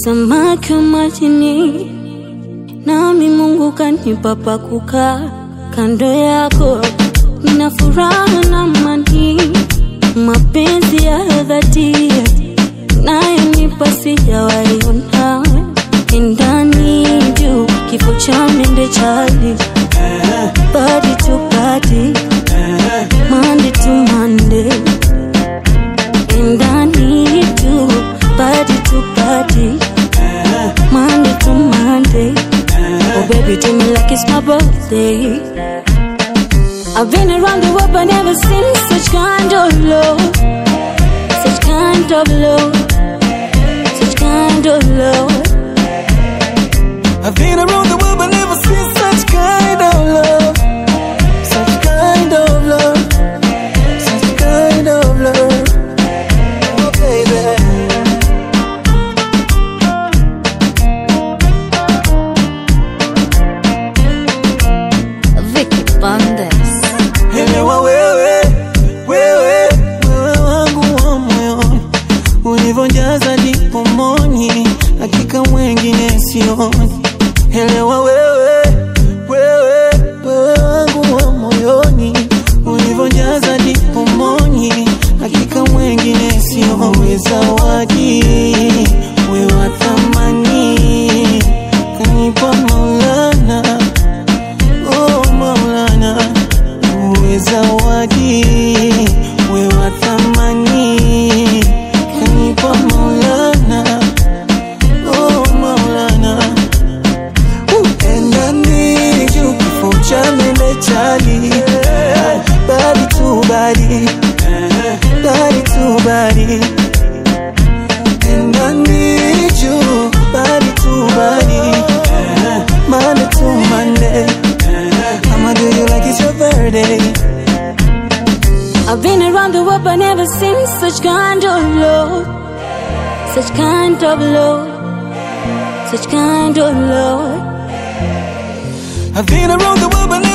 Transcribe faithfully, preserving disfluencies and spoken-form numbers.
samaki wa majini, nami Mungu kanipa pa kukaa kando yako. Nina furaha na amani, mapenzi ya dhati unayonipa sijawahi ona. Ndani juu kifo cha mende chali, body to body, Monday to Monday. Ndani juu body to body, Monday to Monday. Oh baby, do me like it's my birthday. I've been around the world but never seen such kind of love, such kind of love, such kind of love. I've been around the world but never seen such kind of love, such kind of love, such kind of love. Oh baby, Vicky Bandes. elewa wewe, wewe, wewe wangu wa moyoni, ulivyojaza ndipo moni, hakika mwengine sioni. Elewa wewe, wewe, wewe wangu wa moyoni, ulivyojaza ndipo moni, hakika mwengine sioni. Zawadi wewe wa thamani, kanipa Maulana, oh Maulana. Wewe zawadi wewe wa thamani, kanipa Maulana, oh Maulana. Ndani juu kifo cha mende chali, body to body, body to body. Ndani juu body to body, Monday to Monday. I'ma do you like it's your birthday. I've been around the world but never seen such kind of love, such kind of love, such kind of love. I've been around the world but